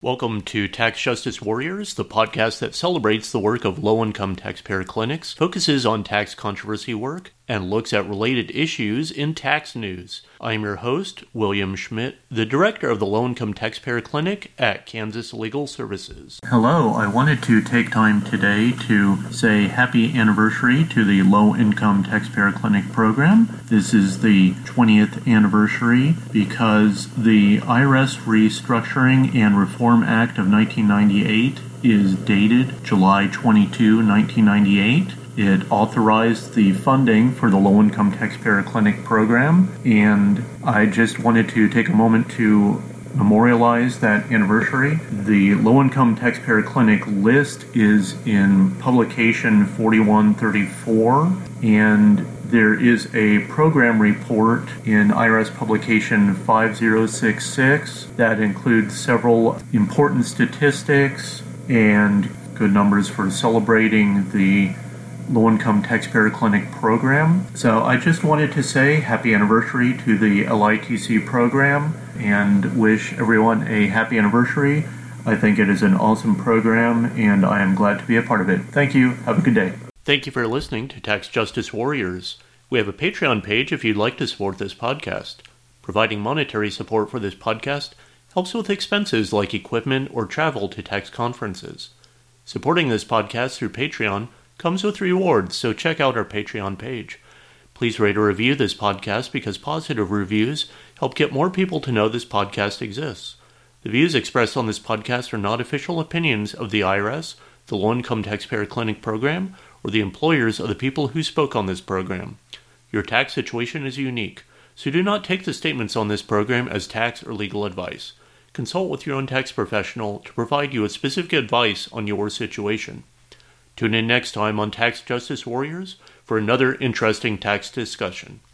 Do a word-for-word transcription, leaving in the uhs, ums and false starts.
Welcome to Tax Justice Warriors, the podcast that celebrates the work of low-income taxpayer clinics, focuses on tax controversy work, and looks at related issues in tax news. I am your host, William Schmidt, the director of the Low-Income Taxpayer Clinic at Kansas Legal Services. Hello, I wanted to take time today to say happy anniversary to the Low-Income Taxpayer Clinic program. This is the twentieth anniversary because the I R S Restructuring and Reform Act of nineteen ninety-eight is dated July twenty-second, nineteen ninety-eight. It authorized the funding for the Low-Income Taxpayer Clinic program, and I just wanted to take a moment to memorialize that anniversary. The Low-Income Taxpayer Clinic list is in publication forty-one thirty-four, and there is a program report in I R S publication five oh six six that includes several important statistics and good numbers for celebrating the Low-Income Taxpayer Clinic program. So I just wanted to say happy anniversary to the L I T C program and wish everyone a happy anniversary. I think it is an awesome program and I am glad to be a part of it. Thank you. Have a good day. Thank you for listening to Tax Justice Warriors. We have a Patreon page if you'd like to support this podcast. Providing monetary support for this podcast helps with expenses like equipment or travel to tax conferences. Supporting this podcast through Patreon comes with rewards, so check out our Patreon page. Please rate or review this podcast because positive reviews help get more people to know this podcast exists. The views expressed on this podcast are not official opinions of the I R S, the Low-Income Taxpayer Clinic program, or the employers of the people who spoke on this program. Your tax situation is unique, so do not take the statements on this program as tax or legal advice. Consult with your own tax professional to provide you with specific advice on your situation. Tune in next time on Tax Justice Warriors for another interesting tax discussion.